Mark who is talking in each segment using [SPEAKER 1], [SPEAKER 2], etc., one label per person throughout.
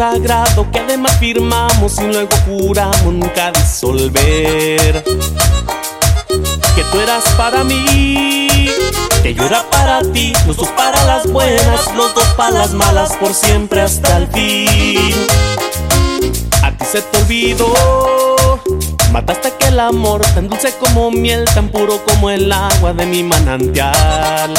[SPEAKER 1] sagrado que además firmamos y luego juramos nunca disolver. Que tú eras para mí, que yo era para ti, los dos para las buenas, los dos para las malas, por siempre hasta el fin. A ti se te olvidó, mataste aquel amor tan dulce como miel, tan puro como el agua de mi manantial.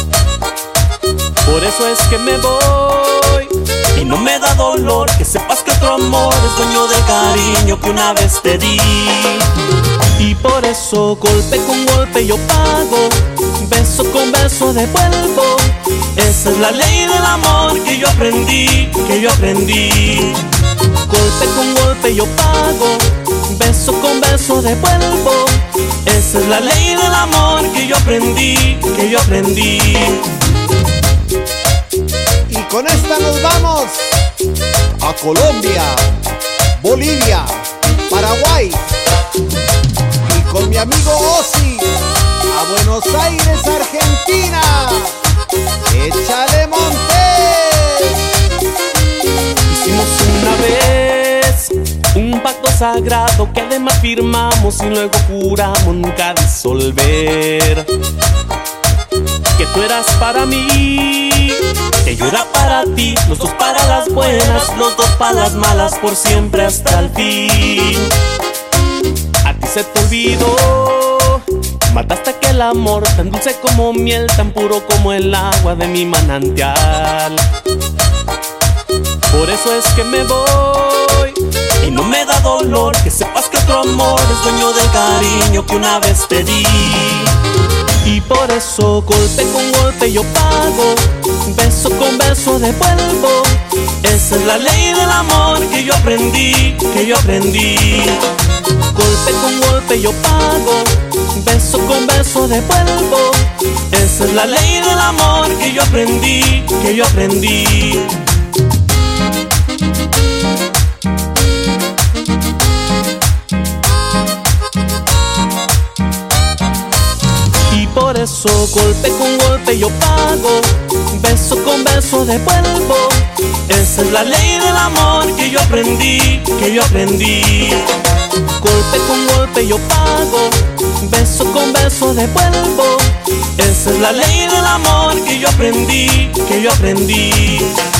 [SPEAKER 1] Por eso es que me voy y no me da dolor que sepas que otro amor es dueño del cariño que una vez te di. Y por eso golpe con golpe yo pago, beso con beso devuelvo. Esa es la ley del amor que yo aprendí, que yo aprendí. Golpe con golpe yo pago, beso con beso devuelvo. Esa es la ley del amor que yo aprendí, que yo aprendí.
[SPEAKER 2] Y con esta nos vamos a Colombia, Bolivia, Paraguay. Y con mi amigo Ozzy a Buenos Aires, Argentina. ¡Échale, Montes!
[SPEAKER 1] Hicimos una vez un pacto sagrado que además firmamos y luego juramos nunca disolver. Que tú eras para mí, que yo era para ti, los dos para las buenas, los dos para las malas, por siempre hasta el fin. A ti se te olvidó, mataste aquel amor tan dulce como miel, tan puro como el agua de mi manantial. Por eso es que me voy y no me da dolor que sepas que otro amor es dueño del cariño que una vez te di. Y por eso golpe con golpe yo pago, beso con beso devuelvo. Esa es la ley del amor que yo aprendí, que yo aprendí. Golpe con golpe yo pago, beso con beso devuelvo. Esa es la ley del amor que yo aprendí, que yo aprendí. Por eso golpe con golpe yo pago, beso con beso devuelvo. Esa es la ley del amor que yo aprendí, que yo aprendí. Golpe con golpe yo pago, beso con beso devuelvo. Esa es la ley del amor que yo aprendí, que yo aprendí.